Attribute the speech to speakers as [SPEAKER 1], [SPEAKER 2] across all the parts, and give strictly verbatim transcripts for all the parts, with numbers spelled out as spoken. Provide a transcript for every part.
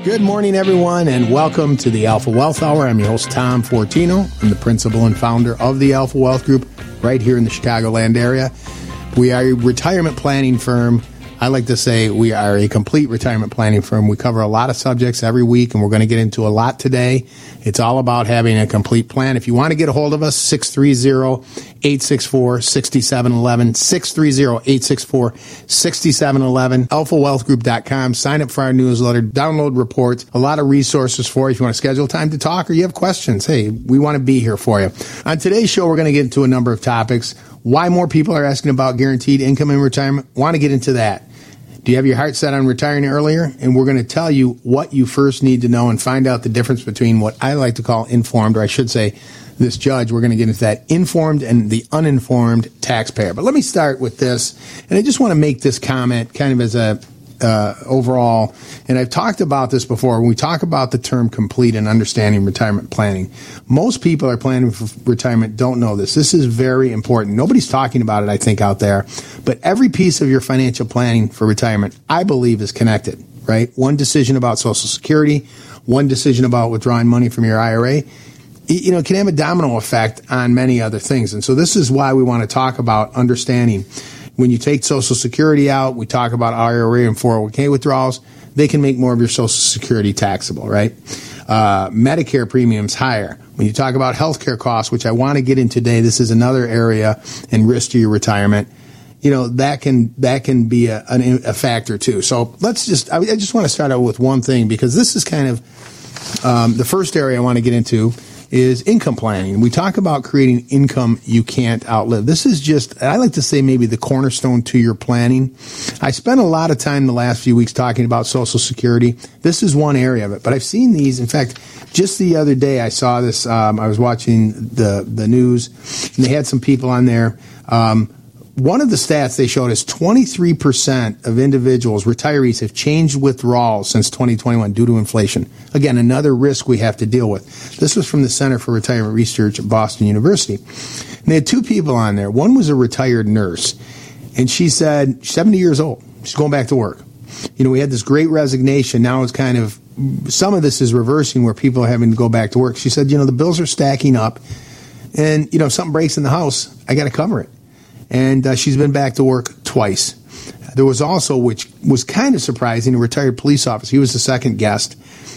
[SPEAKER 1] Good morning, everyone, and welcome to the Alpha Wealth Hour. I'm your host, Tom Fortino. I'm the principal and founder of the Alpha Wealth Group right here in the Chicagoland area. We are a retirement planning firm. I like to say we are a complete retirement planning firm. We cover a lot of subjects every week, and we're going to get into a lot today. It's all about having a complete plan. If you want to get a hold of us, six three zero, eight six four, six seven one one, six three zero, eight six four, six seven one one, alpha wealth group dot com. Sign up for our newsletter, download reports, a lot of resources for you if you want to schedule time to talk or you have questions. Hey, we want to be here for you. On today's show, we're going to get into a number of topics. Why more people are asking about guaranteed income in retirement. Want to get into that. Do you have your heart set on retiring earlier? And we're going to tell you what you first need to know and find out the difference between what I like to call informed, or I should say this judge, we're going to get into that informed and the uninformed taxpayer. But let me start with this. And I just want to make this comment kind of as a Uh, overall, and I've talked about this before, when we talk about the term complete and understanding retirement planning, most people are planning for retirement don't know this. This is very important. Nobody's talking about it, I think, out there, but every piece of your financial planning for retirement, I believe, is connected, right? One decision about Social Security, one decision about withdrawing money from your I R A, you know, it can have a domino effect on many other things. And so this is why we want to talk about understanding. When you take Social Security out, we talk about I R A and four oh one k withdrawals, they can make more of your Social Security taxable, right? Uh, Medicare premiums higher. When you talk about healthcare costs, which I want to get in today, this is another area and risk to your retirement. You know, that can that can be a, a factor too. So let's just, I, I just want to start out with one thing, because this is kind of um, the first area I want to get into is income planning. We talk about creating income you can't outlive. This is just, I like to say, maybe the cornerstone to your planning. I spent a lot of time the last few weeks talking about Social Security. This is one area of it, but I've seen these. In fact, just the other day I saw this. Um, I was watching the the news, and they had some people on there. Um, One of the stats they showed is twenty-three percent of individuals, retirees, have changed withdrawals since twenty twenty-one due to inflation. Again, another risk we have to deal with. This was from the Center for Retirement Research at Boston University. And they had two people on there. One was a retired nurse, and she said, seventy years old, she's going back to work. You know, we had this great resignation. Now it's kind of, some of this is reversing where people are having to go back to work. She said, you know, the bills are stacking up, and, you know, if something breaks in the house, I got to cover it. And uh, she's been back to work twice. There was also, which was kind of surprising, a retired police officer. He was the second guest.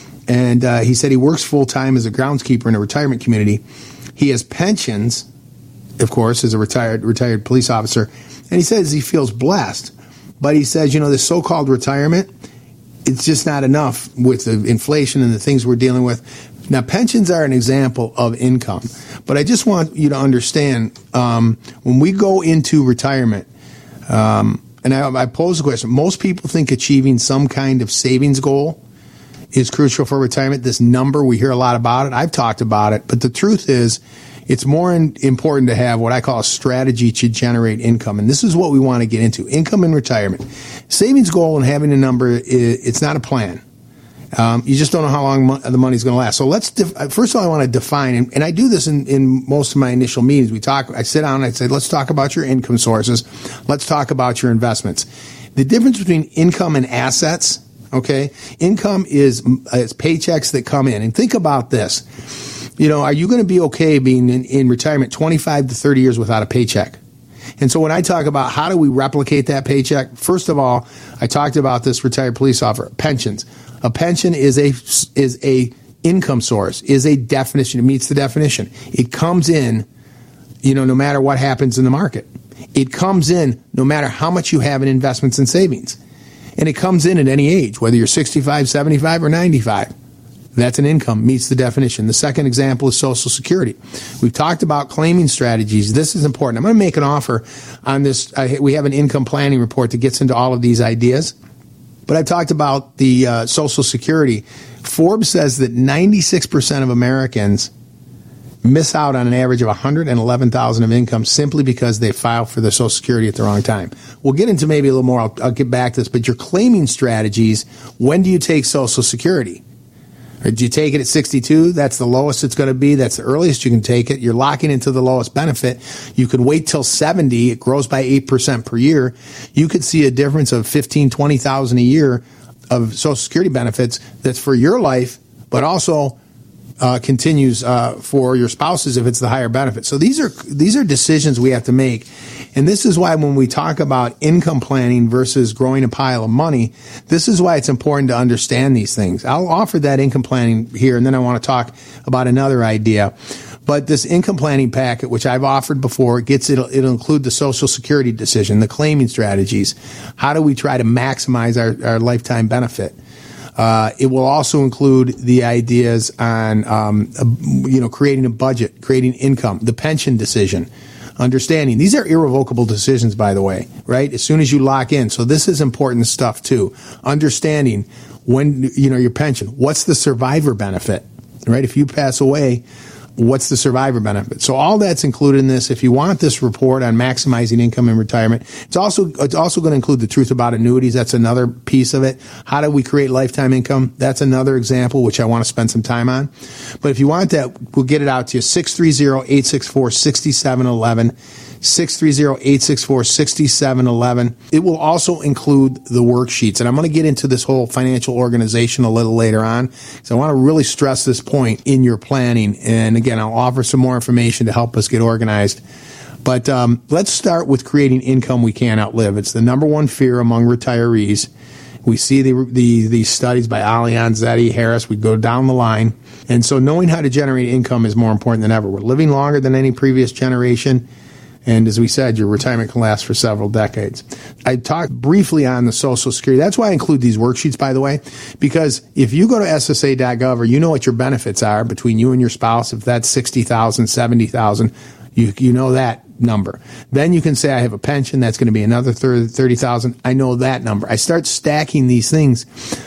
[SPEAKER 1] And uh, he said he works full-time as a groundskeeper in a retirement community. He has pensions, of course, as a retired retired police officer. And he says he feels blessed. But he says, you know, this so-called retirement, it's just not enough with the inflation and the things we're dealing with. Now, pensions are an example of income, but I just want you to understand, um, when we go into retirement, um, and I, I pose the question, most people think achieving some kind of savings goal is crucial for retirement. This number, we hear a lot about it. I've talked about it, but the truth is, it's more in, important to have what I call a strategy to generate income, and this is what we want to get into, income in retirement. Savings goal and having a number, is, it's not a plan. Um, you just don't know how long mo- the money's going to last. So let's, def- first of all, I want to define, and, and I do this in, in most of my initial meetings. We talk, I sit down and I say, let's talk about your income sources. Let's talk about your investments. The difference between income and assets, okay? Income is, is paychecks that come in. And think about this. You know, are you going to be okay being in, in retirement twenty-five to thirty years without a paycheck? And so when I talk about how do we replicate that paycheck, first of all, I talked about this retired police officer, pensions. A pension is a is a income source, is a definition. It meets the definition. It comes in, you know, no matter what happens in the market. It comes in no matter how much you have in investments and savings. And it comes in at any age, whether you're sixty-five, seventy-five, or ninety-five. That's an income, meets the definition. The second example is Social Security. We've talked about claiming strategies. This is important. I'm going to make an offer on this. I, we have an income planning report that gets into all of these ideas. But I talked about the uh, Social Security. Forbes says that ninety-six percent of Americans miss out on an average of one hundred eleven thousand dollars of income simply because they file for their Social Security at the wrong time. We'll get into maybe a little more. I'll, I'll get back to this. But your claiming strategies, when do you take Social Security? Or do you take it at sixty-two? That's the lowest it's going to be. That's the earliest you can take it. You're locking into the lowest benefit. You could wait till seventy. It grows by eight percent per year. You could see a difference of fifteen thousand, twenty thousand a year of Social Security benefits that's for your life, but also Uh, continues uh, for your spouses if it's the higher benefit. So these are these are decisions we have to make, and this is why when we talk about income planning versus growing a pile of money, this is why it's important to understand these things. I'll offer that income planning here, and then I want to talk about another idea. But this income planning packet, which I've offered before, gets it'll, it'll include the Social Security decision, the claiming strategies. How do we try to maximize our, our lifetime benefit? Uh, it will also include the ideas on, um, uh, you know, creating a budget, creating income, the pension decision, understanding. These are irrevocable decisions, by the way, right? As soon as you lock in. So this is important stuff too. Understanding when, you know, your pension. What's the survivor benefit, right? If you pass away, what's the survivor benefit? So all that's included in this. If you want this report on maximizing income in retirement, it's also it's also going to include the truth about annuities. That's another piece of it. How do we create lifetime income? That's another example, which I want to spend some time on. But if you want that, we'll get it out to you. six three zero, eight six four, six seven one one. six three zero, eight six four, six seven one one. It will also include the worksheets. And I'm going to get into this whole financial organization a little later on. So I want to really stress this point in your planning. And again, I'll offer some more information to help us get organized. But um, let's start with creating income we can't outlive. It's the number one fear among retirees. We see the, the, these studies by Allianz, Zeti, Harris. We go down the line. And so knowing how to generate income is more important than ever. We're living longer than any previous generation. And as we said, your retirement can last for several decades. I talked briefly on the Social Security. That's why I include these worksheets, by the way, because if you go to S S A dot gov or you know what your benefits are between you and your spouse, if that's sixty thousand dollars, seventy thousand dollars, you, you know that number. Then you can say, I have a pension. That's going to be another thirty thousand dollars. I know that number. I start stacking these things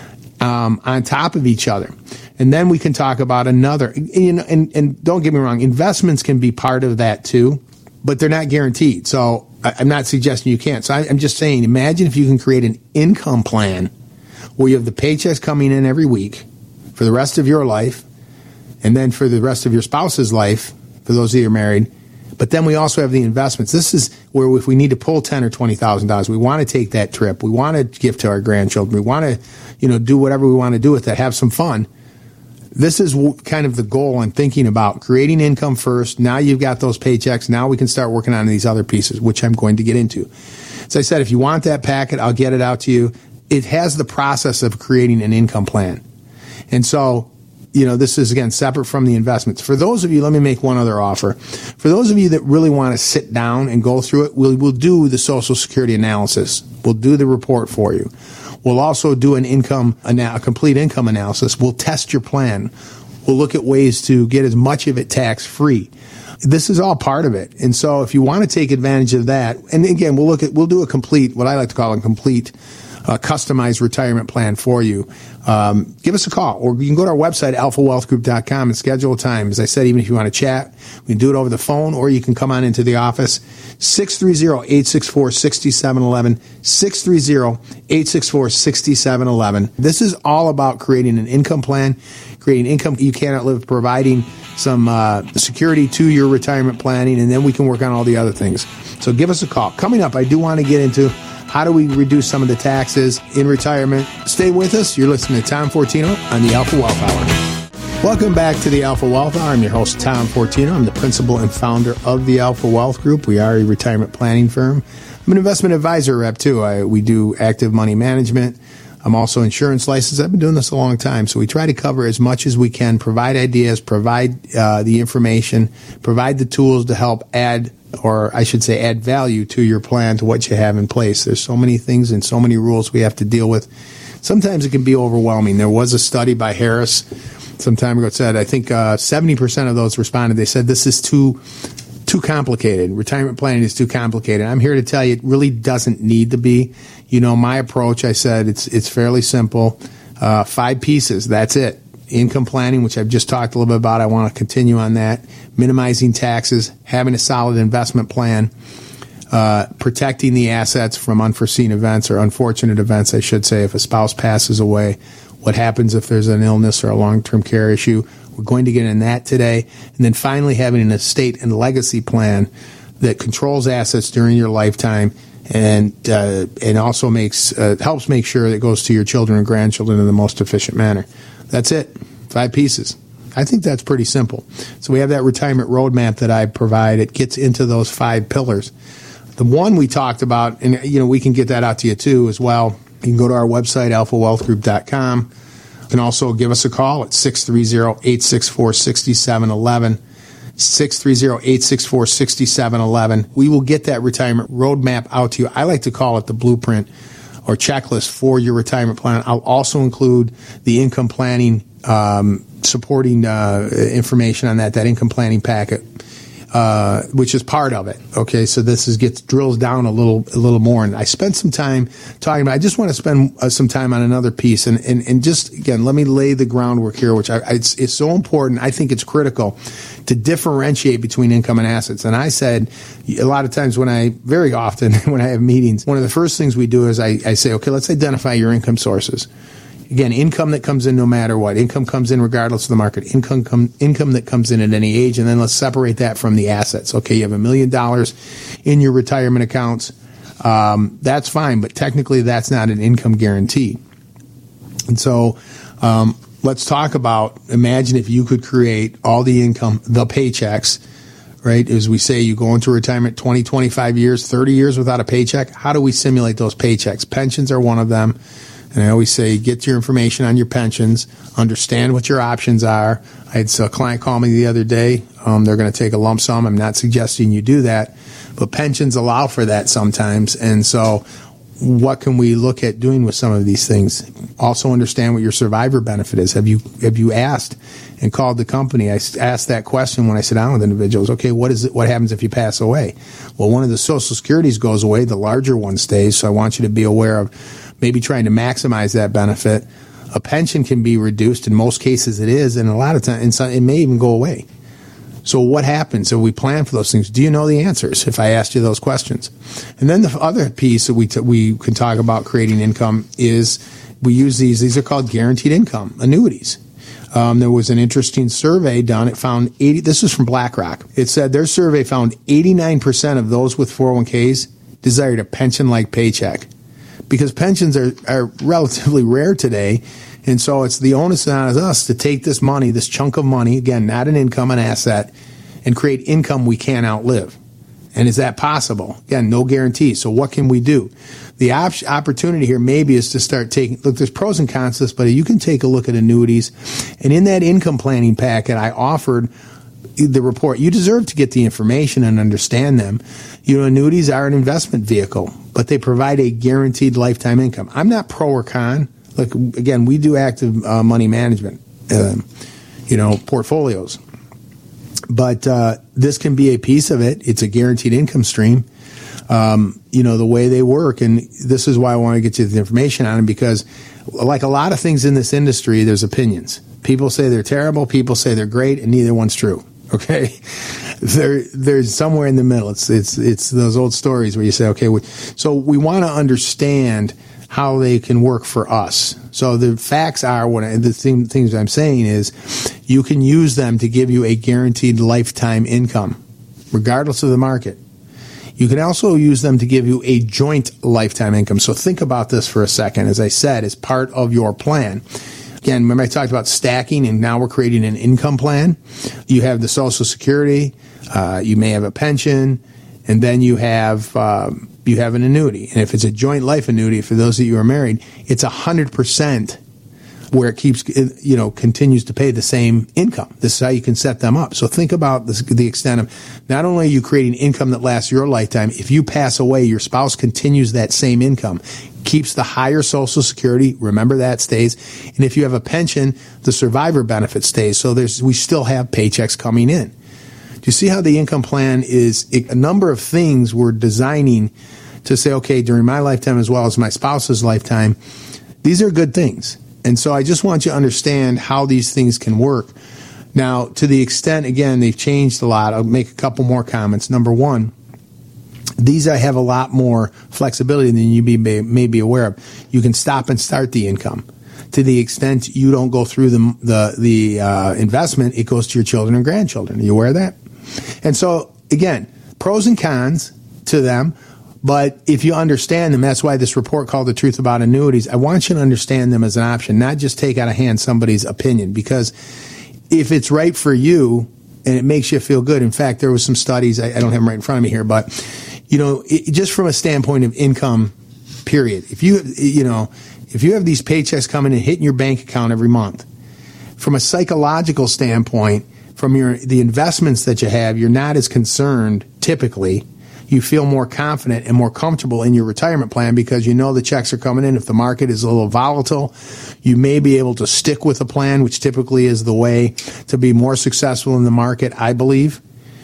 [SPEAKER 1] um, on top of each other. And then we can talk about another. And, and, and don't get me wrong, investments can be part of that too, but they're not guaranteed. So I'm not suggesting you can't. So I'm just saying, imagine if you can create an income plan where you have the paychecks coming in every week for the rest of your life, and then for the rest of your spouse's life, for those of you who are married. But then we also have the investments. This is where if we need to pull ten thousand dollars or twenty thousand dollars, we want to take that trip. We want to give to our grandchildren. We want to, you know, do whatever we want to do with that, have some fun. This is kind of the goal I'm thinking about, creating income first. Now you've got those paychecks. Now we can start working on these other pieces, which I'm going to get into. As I said, if you want that packet, I'll get it out to you. It has the process of creating an income plan. And so, you know, this is, again, separate from the investments. For those of you, let me make one other offer. For those of you that really want to sit down and go through it, we'll, we'll do the Social Security analysis. We'll do the report for you. We'll also do an income, a complete income analysis. We'll test your plan. We'll look at ways to get as much of it tax-free. This is all part of it. And so if you want to take advantage of that, and again, we'll look at, we'll do a complete, what I like to call a complete uh, customized retirement plan for you. Um, give us a call, or you can go to our website, alpha wealth group dot com, and schedule a time. As I said, even if you want to chat, we can do it over the phone, or you can come on into the office. six three zero, eight six four, six seven one one, six three zero, eight six four, six seven one one. This is all about creating an income plan, creating income you cannot live, providing some uh, security to your retirement planning, and then we can work on all the other things. So give us a call. Coming up, I do want to get into how do we reduce some of the taxes in retirement. Stay with us. You're listening to Tom Fortino on the Alpha Wealth Hour. Welcome back to the Alpha Wealth Hour. I'm your host, Tom Fortino. I'm the principal and founder of the Alpha Wealth Group. We are a retirement planning firm. I'm an investment advisor rep, too. I, we do active money management. I'm also insurance licensed. I've been doing this a long time. So we try to cover as much as we can, provide ideas, provide uh, the information, provide the tools to help add, or I should say add value to your plan, to what you have in place. There's so many things and so many rules we have to deal with. Sometimes it can be overwhelming. There was a study by Harris some time ago that said, I think uh, seventy percent of those responded. They said this is too too complicated. Retirement planning is too complicated. I'm here to tell you it really doesn't need to be. You know, my approach, I said, it's it's fairly simple. Uh, five pieces, that's it. Income planning, which I've just talked a little bit about. I want to continue on that. Minimizing taxes, having a solid investment plan, uh, protecting the assets from unforeseen events, or unfortunate events, I should say. If a spouse passes away, what happens if there's an illness or a long-term care issue? We're going to get in that today. And then finally, having an estate and legacy plan that controls assets during your lifetime, and uh, and also makes uh, helps make sure that it goes to your children and grandchildren in the most efficient manner. That's it. Five pieces. I think that's pretty simple. So we have that retirement roadmap that I provide. It gets into those five pillars. The one we talked about, and you know, we can get that out to you too as well. You can go to our website, alpha wealth group dot com. You can also give us a call at six three zero, eight six four, six seven one one. six three zero, eight six four, six seven one one. We will get that retirement roadmap out to you. I like to call it the blueprint or checklist for your retirement plan. I'll also include the income planning um, supporting uh, information on that, that income planning packet, uh, which is part of it. Okay, so this is gets drills down a little a little more. And I spent some time talking about, I just want to spend uh, some time on another piece. And, and, and just, again, let me lay the groundwork here, which I, it's, it's so important. I think it's critical to differentiate between income and assets. And I said a lot of times when I, very often when I have meetings, one of the first things we do is I, I say, okay, let's identify your income sources. Again, income that comes in no matter what. Income comes in regardless of the market. Income come, income that comes in at any age. And then let's separate that from the assets. Okay, you have a million dollars in your retirement accounts. Um, that's fine, but technically that's not an income guarantee. And so um, let's talk about, imagine if you could create all the income, the paychecks, right? As we say, you go into retirement twenty, twenty-five years, thirty years without a paycheck. How do we simulate those paychecks? Pensions are one of them. And I always say, get your information on your pensions, understand what your options are. I had a client call me the other day. Um, they're going to take a lump sum. I'm not suggesting you do that, but pensions allow for that sometimes. And so what can we look at doing with some of these things? Also understand what your survivor benefit is. Have you have you asked and called the company? I asked that question when I sit down with individuals. Okay, what is it? What happens if you pass away? Well, one of the Social Securities goes away. The larger one stays. So I want you to be aware of maybe trying to maximize that benefit. A pension can be reduced. In most cases it is, and a lot of times it may even go away. So what happens? So we plan for those things. Do you know the answers if I asked you those questions? And then the other piece that we t- we can talk about creating income is we use these. These are called guaranteed income, annuities. Um, there was an interesting survey done. It found eighty. This is from BlackRock. It said their survey found eighty-nine percent of those with four oh one k's desired a pension-like paycheck. Because pensions are, are relatively rare today, and so it's the onus on us to take this money, this chunk of money, again, not an income, an asset, and create income we can't outlive. And is that possible? Again, no guarantee. So what can we do? The op- opportunity here maybe is to start taking, look, there's pros and cons to this, but you can take a look at annuities. And in that income planning packet, I offered the report. You deserve to get the information and understand them. You know, annuities are an investment vehicle, but they provide a guaranteed lifetime income. I'm not pro or con. Look, again, we do active uh, money management, uh, you know, portfolios. But uh, this can be a piece of it. It's a guaranteed income stream. Um, you know, the way they work, and this is why I want to get you the information on them, because like a lot of things in this industry, there's opinions. People say they're terrible, people say they're great, and neither one's true. Okay, there, there's somewhere in the middle. It's it's it's those old stories where you say, okay, we, so we want to understand how they can work for us. So the facts are, what I, the thing, things I'm saying is, you can use them to give you a guaranteed lifetime income, regardless of the market. You can also use them to give you a joint lifetime income. So think about this for a second. As I said, as part of your plan. Again, remember I talked about stacking, and now we're creating an income plan. You have the Social Security, uh, you may have a pension, and then you have um, you have an annuity. And if it's a joint life annuity, for those of you who are married, it's one hundred percent where it keeps, you know, continues to pay the same income. This is how you can set them up. So think about this, the extent of, not only are you creating income that lasts your lifetime, if you pass away, your spouse continues that same income, keeps the higher Social Security, remember that stays, and if you have a pension, the survivor benefit stays. So there's, we still have paychecks coming in. Do you see how the income plan is a number of things we're designing to say, okay, during my lifetime as well as my spouse's lifetime, these are good things. And so I just want you to understand how these things can work. Now, to the extent, again, they've changed a lot. I'll make a couple more comments. Number one, these I have a lot more flexibility than you be, may be aware of. You can stop and start the income. To the extent you don't go through the the, the uh, investment, it goes to your children and grandchildren. Are you aware of that? And so, again, pros and cons to them. But if you understand them, that's why this report called The Truth About Annuities, I want you to understand them as an option, not just take out of hand somebody's opinion. Because if it's right for you and it makes you feel good, in fact, there was some studies, I, I don't have them right in front of me here, but, you know, it, just from a standpoint of income, period, if you, you know, if you have these paychecks coming and hitting your bank account every month, from a psychological standpoint, from your the investments that you have, you're not as concerned typically. You feel more confident and more comfortable in your retirement plan because you know the checks are coming in. If the market is a little volatile, you may be able to stick with a plan, which typically is the way to be more successful in the market, I believe.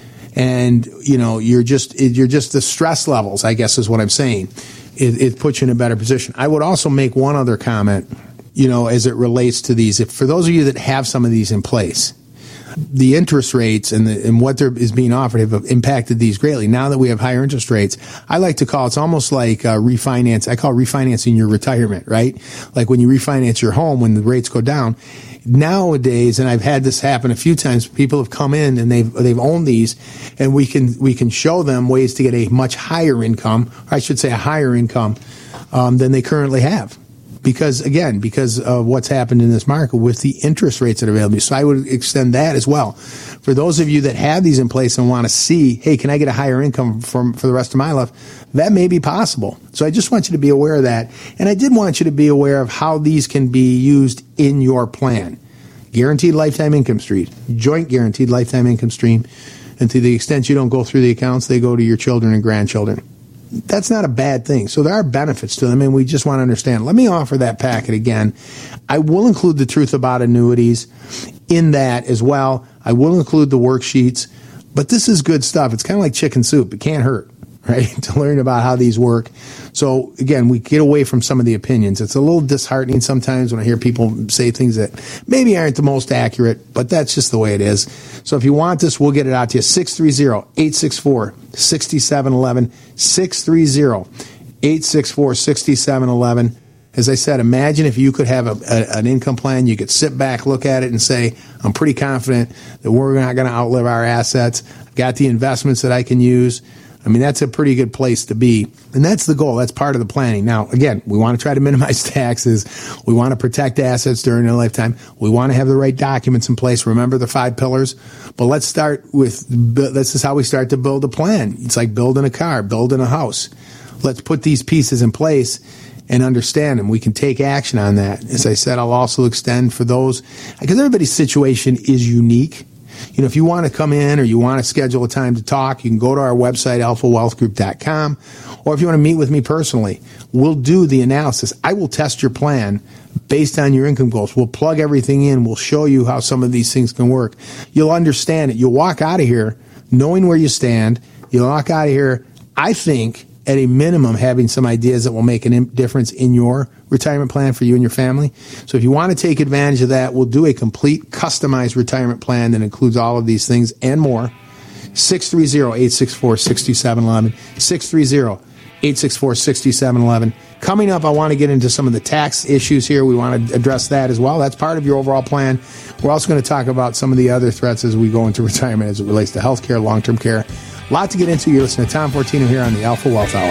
[SPEAKER 1] And, you know, you're just, you're just the stress levels, I guess is what I'm saying. It, it puts you in a better position. I would also make one other comment, you know, as it relates to these. If for those of you that have some of these in place, the interest rates and the, and what there is being offered have impacted these greatly. Now that we have higher interest rates, I like to call it's almost like uh, refinance. I call it refinancing your retirement, right? Like when you refinance your home when the rates go down. Nowadays, and I've had this happen a few times, people have come in and they've they've owned these, and we can we can show them ways to get a much higher income, or I should say a higher income um, than they currently have. Because, again, because of what's happened in this market with the interest rates that are available. So I would extend that as well. For those of you that have these in place and want to see, hey, can I get a higher income from, for the rest of my life? That may be possible. So I just want you to be aware of that. And I did want you to be aware of how these can be used in your plan. Guaranteed lifetime income stream, joint guaranteed lifetime income stream. And to the extent you don't go through the accounts, they go to your children and grandchildren. That's not a bad thing. So there are benefits to them, and we just want to understand. Let me offer that packet again. I will include the Truth About Annuities in that as well. I will include the worksheets, but this is good stuff. It's kind of like chicken soup. It can't hurt, right, to learn about how these work. So, again, we get away from some of the opinions. It's a little disheartening sometimes when I hear people say things that maybe aren't the most accurate, but that's just the way it is. So if you want this, we'll get it out to you. six three zero, eight six four, six seven one one, six three zero, eight six four, six seven one one. As I said, imagine if you could have a, a, an income plan. You could sit back, look at it, and say, I'm pretty confident that we're not going to outlive our assets. I've got the investments that I can use. I mean, that's a pretty good place to be. And that's the goal. That's part of the planning. Now, again, we want to try to minimize taxes. We want to protect assets during their lifetime. We want to have the right documents in place. Remember the five pillars? But let's start with, this is how we start to build a plan. It's like building a car, building a house. Let's put these pieces in place and understand them. We can take action on that. As I said, I'll also extend for those, because everybody's situation is unique. You know, if you want to come in or you want to schedule a time to talk, you can go to our website, alpha wealth group dot com. Or if you want to meet with me personally, we'll do the analysis. I will test your plan based on your income goals. We'll plug everything in. We'll show you how some of these things can work. You'll understand it. You'll walk out of here knowing where you stand. You'll walk out of here, I think, at a minimum, having some ideas that will make a difference in your retirement plan for you and your family. So if you want to take advantage of that, we'll do a complete customized retirement plan that includes all of these things and more. six three zero, eight six four, six seven one one, six three zero, eight six four, six seven one one. Coming up, I want to get into some of the tax issues here. We want to address that as well. That's part of your overall plan. We're also going to talk about some of the other threats as we go into retirement as it relates to health care, long-term care. A lot to get into. You're listening to Tom Fortino here on the Alpha Wealth Hour.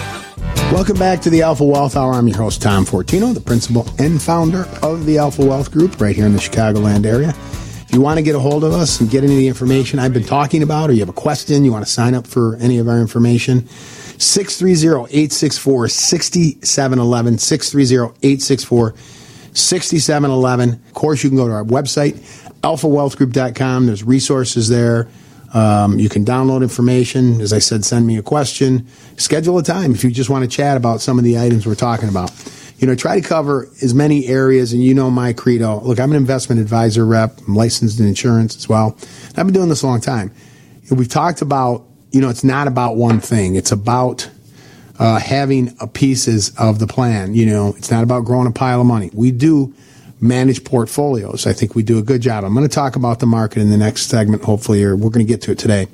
[SPEAKER 1] Welcome back to the Alpha Wealth Hour. I'm your host, Tom Fortino, the principal and founder of the Alpha Wealth Group right here in the Chicagoland area. If you want to get a hold of us and get any of the information I've been talking about, or you have a question, you want to sign up for any of our information, six three zero, eight six four, six seven one one, six three zero, eight six four, six seven one one. Of course, you can go to our website, alpha wealth group dot com. There's resources there. Um, you can download information. As I said, send me a question. Schedule a time if you just want to chat about some of the items we're talking about. You know, try to cover as many areas, and you know my credo. Look, I'm an investment advisor rep. I'm licensed in insurance as well. I've been doing this a long time. We've talked about, you know, it's not about one thing. It's about uh, having a pieces of the plan. You know, it's not about growing a pile of money. We do manage portfolios. I think we do a good job. I'm going to talk about the market in the next segment, hopefully, or we're going to get to it today.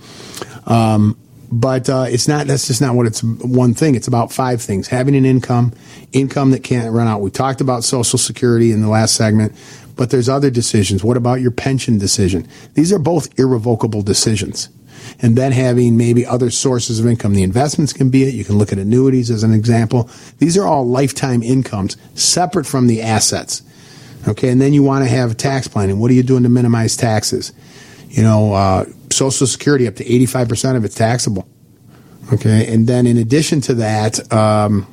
[SPEAKER 1] Um, but uh, it's not. That's just not what it's one thing. It's about five things. Having an income, income that can't run out. We talked about Social Security in the last segment, but there's other decisions. What about your pension decision? These are both irrevocable decisions. and then having maybe other sources of income. The investments can be it. You can look at annuities as an example. These are all lifetime incomes separate from the assets. Okay, and then you want to have tax planning. What are you doing to minimize taxes? You know, uh, Social Security, up to eighty-five percent of it's taxable. Okay, and then in addition to that, um,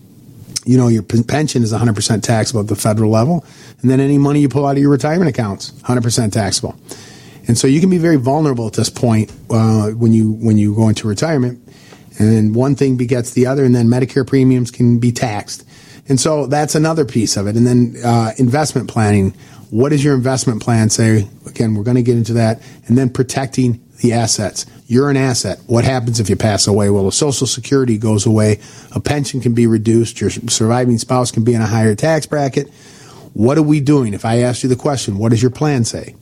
[SPEAKER 1] you know, your pension is one hundred percent taxable at the federal level. And then any money you pull out of your retirement accounts, one hundred percent taxable. And so you can be very vulnerable at this point uh, when you when you go into retirement. And then one thing begets the other, and then Medicare premiums can be taxed. And so that's another piece of it. And then uh, investment planning. What does your investment plan say? Again, we're going to get into that. And then protecting the assets. You're an asset. What happens if you pass away? Well, if Social Security goes away, a pension can be reduced, your surviving spouse can be in a higher tax bracket. What are we doing? If I asked you the question, what does your plan say?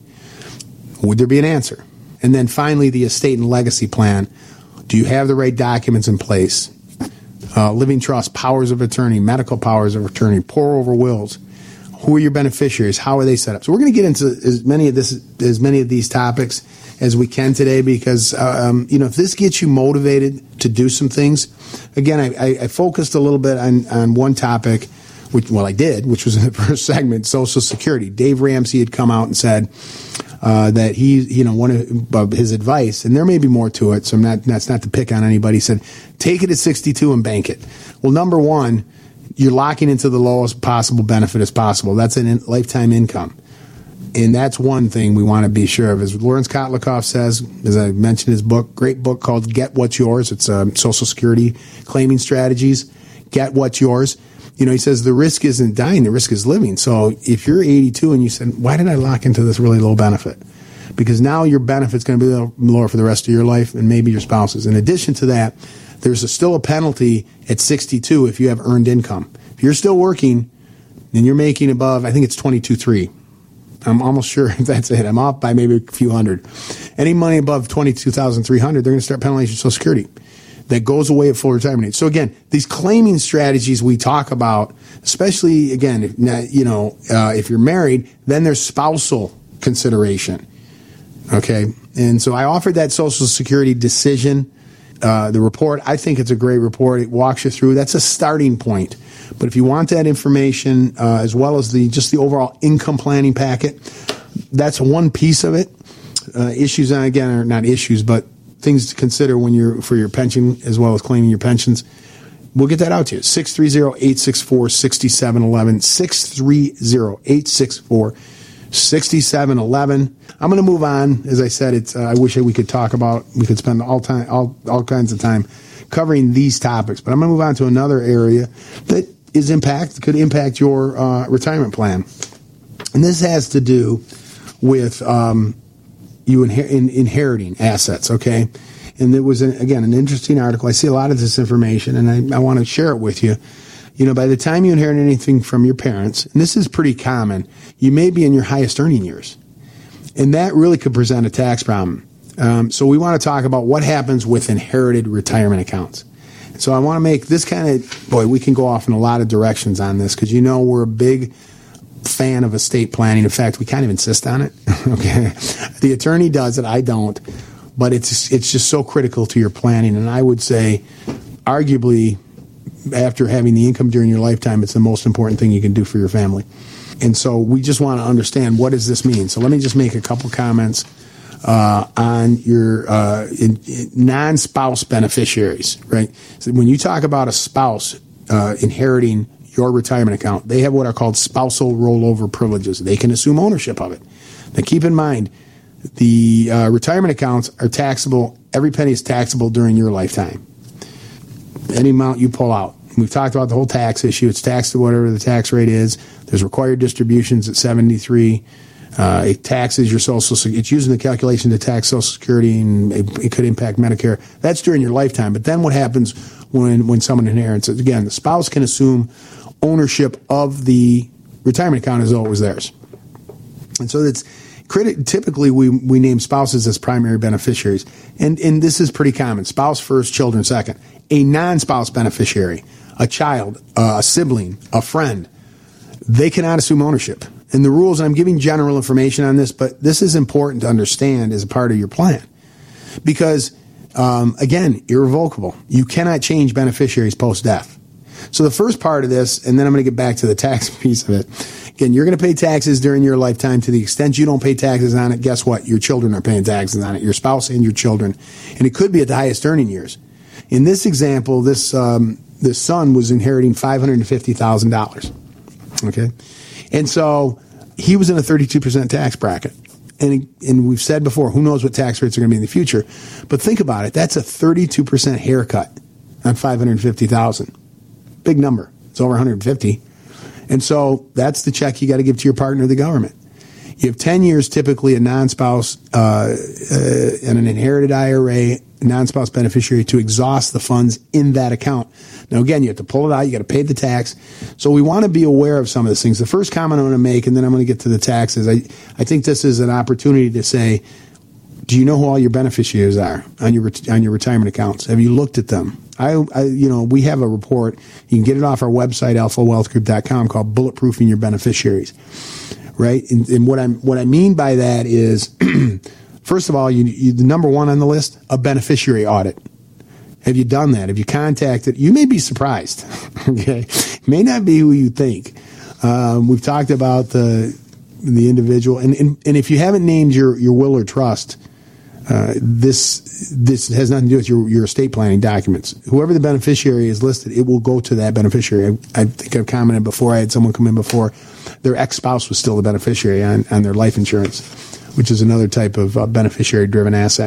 [SPEAKER 1] Would there be an answer? And then finally, the estate and legacy plan. Do you have the right documents in place? Uh, living trust, powers of attorney, medical powers of attorney, pour over wills. Who are your beneficiaries? How are they set up? So we're going to get into as many of this, as many of these topics as we can today, because um, you know, if this gets you motivated to do some things, again, I, I, I focused a little bit on, on one topic, which well, I did, which was in the first segment, Social Security. Dave Ramsey had come out and said uh, that he, you know, one of, of his advice, and there may be more to it, so I'm not, that's not to pick on anybody. He said, take it at sixty-two and bank it. Well, number one, you're locking into the lowest possible benefit as possible. That's a in, lifetime income. And that's one thing we want to be sure of. As Lawrence Kotlikoff says, as I mentioned his book, great book called Get What's Yours. It's uh, Social Security claiming strategies. Get What's Yours. You know, he says the risk isn't dying, the risk is living. So if you're eighty-two and you said, why did I lock into this really low benefit? Because now your benefit's going to be lower for the rest of your life and maybe your spouse's. In addition to that, there's a, still a penalty at sixty-two if you have earned income. If you're still working and you're making above, I think it's twenty-two three. I'm almost sure that's it. I'm off by maybe a few hundred. Any money above twenty-two thousand three hundred, they're going to start penalizing Social Security. That goes away at full retirement age. So again, these claiming strategies we talk about, especially again, if, you know, uh, if you're married, then there's spousal consideration. Okay, and so I offered that Social Security decision, uh, the report. I think it's a great report. It walks you through. That's a starting point. But if you want that information, uh, as well as the just the overall income planning packet, that's one piece of it. Uh, issues, and again, are not issues, but things to consider when you're for your pension, as well as claiming your pensions. We'll get that out to you. six three zero, eight six four, six seven one one. six three zero, eight six four, six seven one one. I'm going to move on. As I said, it's. Uh, I wish we could talk about. We could spend all time, all all kinds of time covering these topics. But I'm going to move on to another area that is impact could impact your uh, retirement plan, and this has to do with um, you inher- in, inheriting assets. Okay, and there was an, again an interesting article. I see a lot of this information, and I, I want to share it with you. You know, by the time you inherit anything from your parents, and this is pretty common, you may be in your highest earning years, and that really could present a tax problem. Um, so we want to talk about what happens with inherited retirement accounts. So I want to make this kind of, boy, we can go off in a lot of directions on this, because you know we're a big fan of estate planning. In fact, we kind of insist on it. Okay, the attorney does it, I don't, but it's it's just so critical to your planning. And I would say, arguably, after having the income during your lifetime, it's the most important thing you can do for your family. And so we just want to understand, what does this mean? So let me just make a couple comments uh, on your uh, in, in non-spouse beneficiaries, right? So when you talk about a spouse uh, inheriting your retirement account, they have what are called spousal rollover privileges. They can assume ownership of it. Now keep in mind, the uh, retirement accounts are taxable. Every penny is taxable during your lifetime. Any amount you pull out. We've talked about the whole tax issue. It's taxed to whatever the tax rate is. There's required distributions at seventy-three. Uh, it taxes your Social Security. It's using the calculation to tax Social Security, and it, it could impact Medicare. That's during your lifetime. But then what happens when, when someone inherits it? Again, the spouse can assume ownership of the retirement account as though it was theirs. And so that's typically we, we name spouses as primary beneficiaries. And, and this is pretty common. Spouse first, children second. A non-spouse beneficiary, a child, a sibling, a friend, they cannot assume ownership. And the rules, and I'm giving general information on this, but this is important to understand as a part of your plan. because, um, again, irrevocable. You cannot change beneficiaries post-death. So the first part of this, and then I'm going to get back to the tax piece of it. Again, you're going to pay taxes during your lifetime. To the extent you don't pay taxes on it, guess what? Your children are paying taxes on it, your spouse and your children. And it could be at the highest earning years. In this example, this um, this son was inheriting five hundred fifty thousand dollars. Okay? And so he was in a thirty-two percent tax bracket. And, and we've said before, who knows what tax rates are going to be in the future. But think about it. That's a thirty-two percent haircut on five hundred fifty thousand dollars. Big number. It's over one hundred fifty. And so that's the check you got to give to your partner, the government. You have ten years, typically a non-spouse uh, uh, and an inherited I R A, non-spouse beneficiary, to exhaust the funds in that account. Now, again, you have to pull it out. You got to pay the tax. So we want to be aware of some of those things. The first comment I'm going to make, and then I'm going to get to the taxes, I, I think this is an opportunity to say, do you know who all your beneficiaries are on your on your retirement accounts? Have you looked at them? I, I, you know, we have a report. You can get it off our website, alpha wealth group dot com, called Bulletproofing Your Beneficiaries. Right, and, and what I'm what I mean by that is, first of all, you, you the number one on the list, a beneficiary audit. Have you done that? Have you contacted? You may be surprised. Okay, it may not be who you think. Um, we've talked about the the individual, and, and and if you haven't named your your will or trust. Uh, this this has nothing to do with your, your estate planning documents. Whoever the beneficiary is listed, it will go to that beneficiary. I, I think I've commented before. I had someone come in before. Their ex-spouse was still the beneficiary on, on their life insurance, which is another type of uh, beneficiary-driven asset.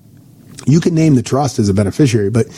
[SPEAKER 1] You can name the trust as a beneficiary, but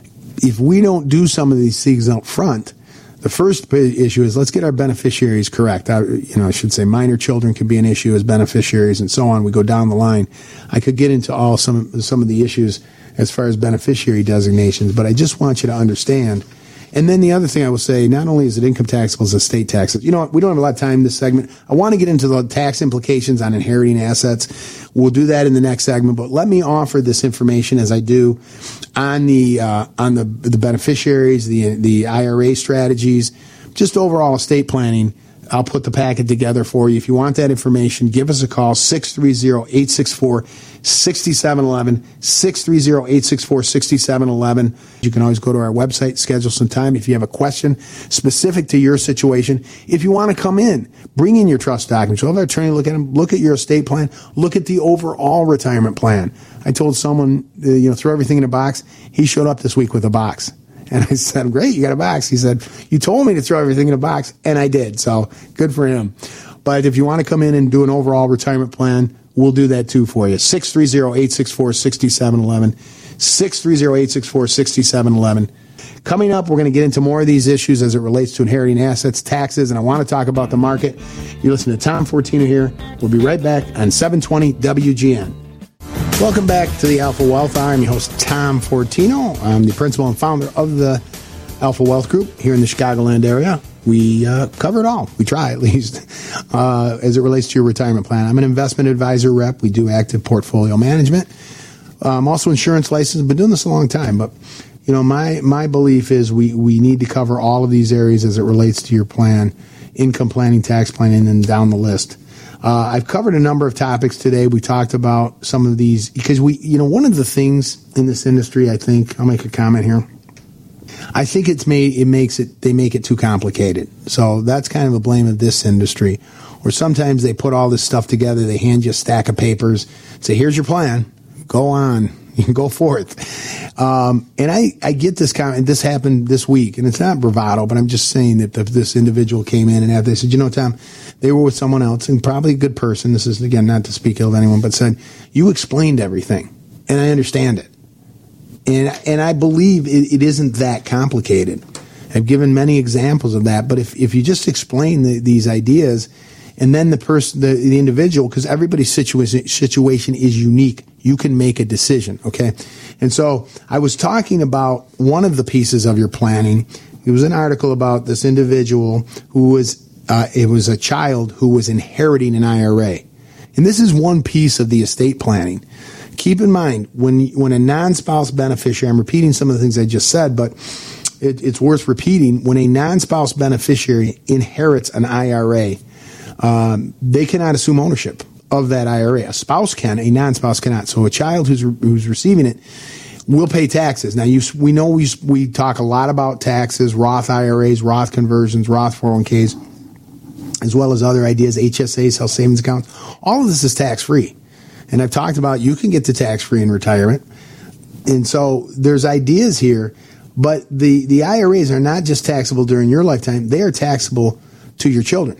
[SPEAKER 1] if we don't do some of these things up front, the first issue is let's get our beneficiaries correct. I, you know, I should say minor children can be an issue as beneficiaries and so on. We go down the line. I could get into all some some of the issues as far as beneficiary designations, but I just want you to understand. And then the other thing I will say, not only is it income taxable, it's estate taxes. You know what? We don't have a lot of time in this segment. I want to get into the tax implications on inheriting assets. We'll do that in the next segment, but let me offer this information as I do on the uh, on the the beneficiaries, the the I R A strategies, just overall estate planning. I'll put the packet together for you. If you want that information, give us a call, six three zero, eight six four, six seven one one, six three zero, eight six four, six seven one one. You can always go to our website, schedule some time. If you have a question specific to your situation, if you want to come in, bring in your trust documents. We'll have our attorney look at them, look at your estate plan, look at the overall retirement plan. I told someone, uh, you know, throw everything in a box. He showed up this week with a box. And I said, great, you got a box. He said, you told me to throw everything in a box, and I did. So good for him. But if you want to come in and do an overall retirement plan, we'll do that too for you. six three zero, eight six four, six seven one one. six three zero, eight six four, six seven one one. Coming up, we're going to get into more of these issues as it relates to inheriting assets, taxes, and I want to talk about the market. You listen to Tom Fortino here. We'll be right back on seven twenty W G N. Welcome back to the Alpha Wealth Hour. I'm your host, Tom Fortino. I'm the principal and founder of the Alpha Wealth Group here in the Chicagoland area. We uh, cover it all. We try, at least, uh, as it relates to your retirement plan. I'm an investment advisor rep. We do active portfolio management. I'm also insurance licensed. I've been doing this a long time. But, you know, my, my belief is we, we need to cover all of these areas as it relates to your plan, income planning, tax planning, and down the list. Uh, I've covered a number of topics today. We talked about some of these because we, you know, one of the things in this industry, I think, I'll make a comment here. I think it's made, it makes it, they make it too complicated. So that's kind of a blame of this industry. Or sometimes they put all this stuff together. They hand you a stack of papers, say, here's your plan. Go on. You can go forth. Um, and I, I get this comment. This happened this week, and it's not bravado, but I'm just saying that if this individual came in and after they said, you know, Tom, they were with someone else and probably a good person. This is, again, not to speak ill of anyone, but said, you explained everything, and I understand it. And, and I believe it, it isn't that complicated. I've given many examples of that, but if, if you just explain the, these ideas, and then the person, the, the individual, because everybody's situation situation is unique, you can make a decision, okay? And so I was talking about one of the pieces of your planning. It was an article about this individual who was, uh, it was a child who was inheriting an I R A. And this is one piece of the estate planning. Keep in mind, when when a non-spouse beneficiary, I'm repeating some of the things I just said, but it, it's worth repeating. When a non-spouse beneficiary inherits an I R A, Um, they cannot assume ownership of that I R A. A spouse can, a non-spouse cannot. So a child who's re- who's receiving it will pay taxes. Now, you, we know we we talk a lot about taxes, Roth I R As, Roth conversions, Roth four oh one k's, as well as other ideas, H S As, health savings accounts. All of this is tax-free. And I've talked about you can get to tax-free in retirement. And so there's ideas here, but the, the I R As are not just taxable during your lifetime. They are taxable to your children,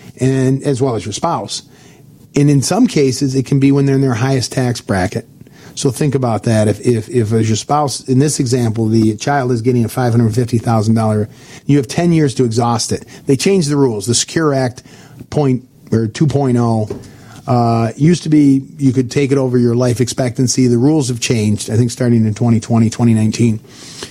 [SPEAKER 1] and as well as your spouse. And in some cases, it can be when they're in their highest tax bracket. So think about that. If, if, if as your spouse, in this example, the child is getting a five hundred fifty thousand dollars, you have ten years to exhaust it. They changed the rules. The Secure Act point, or two point oh, uh, used to be you could take it over your life expectancy. The rules have changed, I think starting in twenty twenty, twenty nineteen,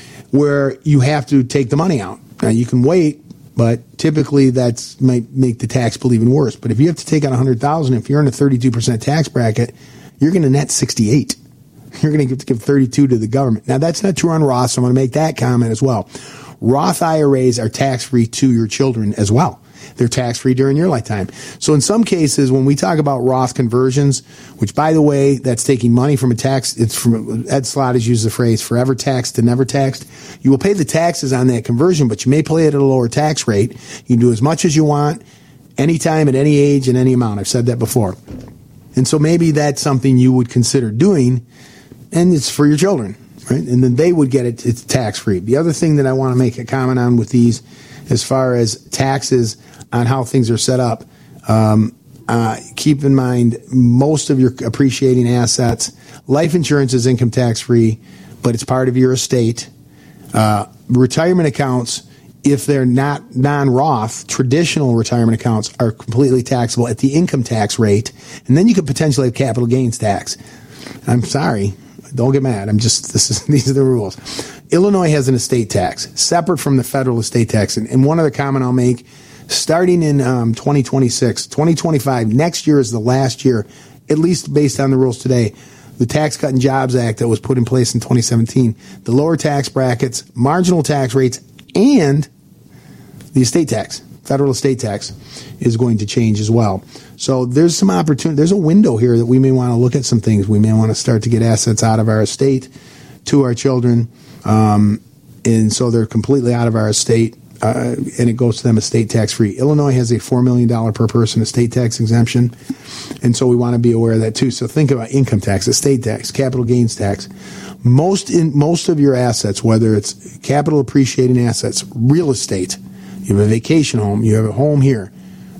[SPEAKER 1] where you have to take the money out. Now, you can wait, but typically that might make the tax bill even worse. But if you have to take out one hundred thousand dollars, if you're in a thirty-two percent tax bracket, you're going to net sixty-eight. You're going to have to give thirty-two to the government. Now, that's not true on Roth, so I'm going to make that comment as well. Roth I R As are tax-free to your children as well. They're tax-free during your lifetime. So in some cases, when we talk about Roth conversions, which, by the way, that's taking money from a tax, it's from, Ed Slott has used the phrase forever taxed to never taxed. You will pay the taxes on that conversion, but you may pay it at a lower tax rate. You can do as much as you want, anytime, at any age, and any amount. I've said that before. And so maybe that's something you would consider doing, and it's for your children, right? And then they would get it, it's tax-free. The other thing that I want to make a comment on with these, as far as taxes on how things are set up, um, uh, keep in mind most of your appreciating assets, life insurance is income tax-free, but it's part of your estate. Uh, retirement accounts, if they're not non-Roth, traditional retirement accounts are completely taxable at the income tax rate, and then you could potentially have capital gains tax. I'm sorry. Don't get mad. I'm just, this is, these are the rules. Illinois has an estate tax separate from the federal estate tax. And, and one other comment I'll make, starting in um, twenty twenty-six, twenty twenty-five, next year is the last year, at least based on the rules today, the Tax Cut and Jobs Act that was put in place in twenty seventeen, the lower tax brackets, marginal tax rates, and the estate tax, federal estate tax, is going to change as well. So there's some opportunity. There's a window here that we may want to look at some things. We may want to start to get assets out of our estate to our children, um, and so they're completely out of our estate, uh, and it goes to them estate tax-free. Illinois has a four million dollars per person estate tax exemption, and so we want to be aware of that too. So think about income tax, estate tax, capital gains tax. Most in most of your assets, whether it's capital appreciating assets, real estate, you have a vacation home, you have a home here,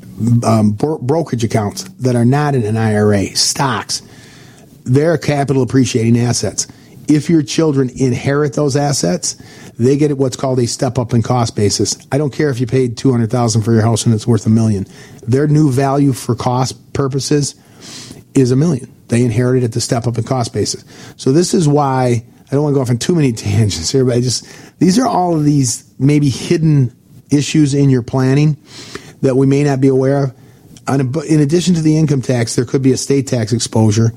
[SPEAKER 1] um, bro- brokerage accounts that are not in an I R A, stocks, they're capital appreciating assets. If your children inherit those assets, they get what's called a step up in cost basis. I don't care if you paid two hundred thousand dollars for your house and it's worth a million. Their new value for cost purposes is a million. They inherited at the step up in cost basis. So this is why I don't want to go off on too many tangents here, but I just, these are all of these maybe hidden issues in your planning that we may not be aware of. In addition to the income tax, there could be estate tax exposure.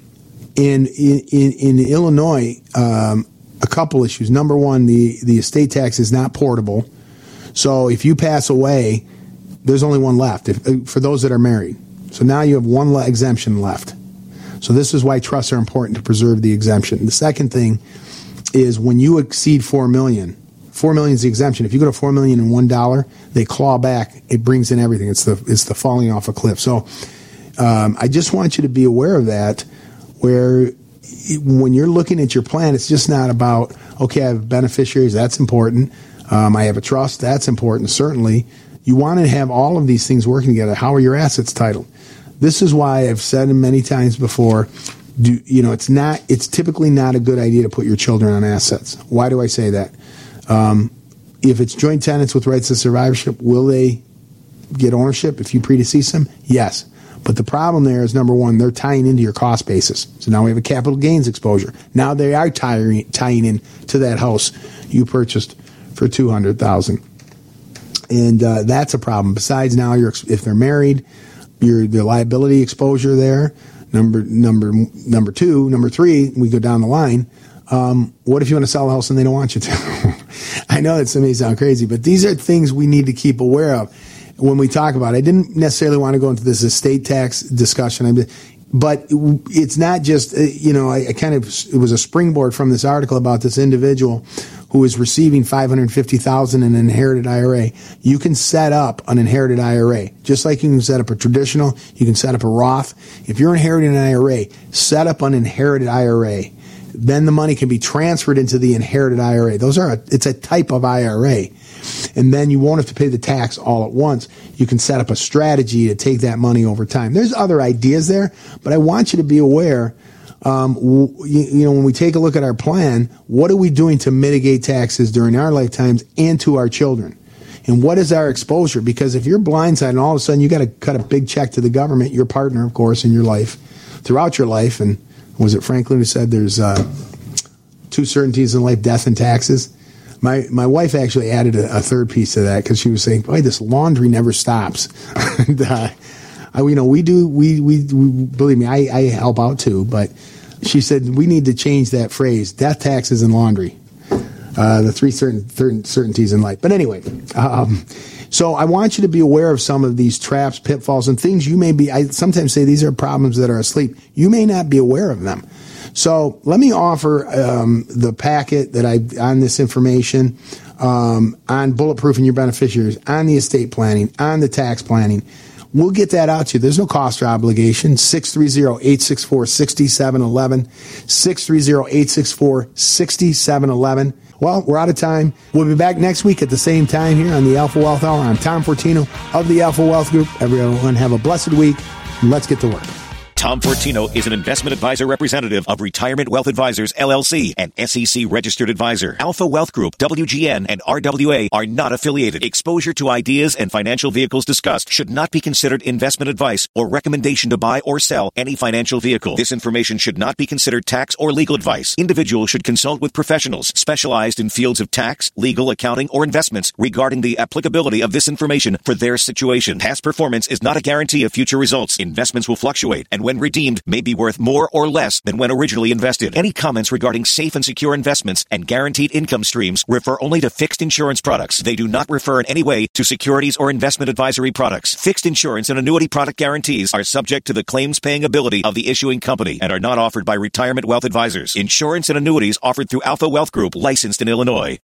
[SPEAKER 1] In in, in, in Illinois, um, a couple issues. Number one, the, the estate tax is not portable. So if you pass away, there's only one left if, for those that are married. So now you have one le- exemption left. So this is why trusts are important to preserve the exemption. The second thing is when you exceed four million dollars, Four million is the exemption. If you go to four million and one dollar, they claw back. It brings in everything. It's the it's the falling off a cliff. So um, I just want you to be aware of that. Where when you're looking at your plan, it's just not about okay, I have beneficiaries. That's important. Um, I have a trust. That's important. Certainly, you want to have all of these things working together. How are your assets titled? This is why I've said many times before. Do you know? It's not. It's typically not a good idea to put your children on assets. Why do I say that? Um, if it's joint tenants with rights to survivorship, will they get ownership if you predecease them? Yes. But the problem there is, number one, they're tying into your cost basis. So now we have a capital gains exposure. Now they are tying, tying in to that house you purchased for two hundred thousand dollars. And uh, that's a problem. Besides, now you're, if they're married, your the liability exposure there. Number number number two, number three, we go down the line. Um, what if you want to sell the house and they don't want you to? I know that may sound crazy, but these are things we need to keep aware of. when we talk about it. I didn't necessarily want to go into this estate tax discussion. I mean, but it's not just, you know, I, I kind of, it was a springboard from this article about this individual who is receiving five hundred fifty thousand dollars in an inherited I R A. You can set up an inherited I R A. Just like you can set up a traditional, you can set up a Roth. If you're inheriting an I R A, set up an inherited I R A. Then the money can be transferred into the inherited I R A. Those are, a, it's a type of I R A. And then you won't have to pay the tax all at once. You can set up a strategy to take that money over time. There's other ideas there, but I want you to be aware, um, you, you know, when we take a look at our plan, what are we doing to mitigate taxes during our lifetimes and to our children? And what is our exposure? Because if you're blindsided and all of a sudden you got to cut a big check to the government, your partner, of course, in your life, throughout your life, and was it Franklin who said there's uh, two certainties in life, death and taxes? My my wife actually added a, a third piece to that because she was saying, boy, this laundry never stops. and, uh, I, you know, we do, we, we, we believe me, I, I help out too, but she said we need to change that phrase, death, taxes, and laundry. Uh, the three certain, certain certainties in life. But anyway, um, so I want you to be aware of some of these traps, pitfalls, and things you may be, I sometimes say these are problems that are asleep. You may not be aware of them. So let me offer um, the packet that I on this information um, on bulletproofing your beneficiaries, on the estate planning, on the tax planning. We'll get that out to you. There's no cost or obligation. six three zero, eight six four, six seven one one. six three zero, eight six four, six seven one one. Well, we're out of time. We'll be back next week at the same time here on the Alpha Wealth Hour. I'm Tom Fortino of the Alpha Wealth Group. Everyone have a blessed week. Let's get to work.
[SPEAKER 2] Tom Fortino is an investment advisor representative of Retirement Wealth Advisors, L L C, an S E C registered advisor. Alpha Wealth Group, W G N, and R W A are not affiliated. Exposure to ideas and financial vehicles discussed should not be considered investment advice or recommendation to buy or sell any financial vehicle. This information should not be considered tax or legal advice. Individuals should consult with professionals specialized in fields of tax, legal, accounting, or investments regarding the applicability of this information for their situation. Past performance is not a guarantee of future results. Investments will fluctuate and when redeemed, may be worth more or less than when originally invested. Any comments regarding safe and secure investments and guaranteed income streams refer only to fixed insurance products. They do not refer in any way to securities or investment advisory products. Fixed insurance and annuity product guarantees are subject to the claims-paying ability of the issuing company and are not offered by Retirement Wealth Advisors. Insurance and annuities offered through Alpha Wealth Group, licensed in Illinois.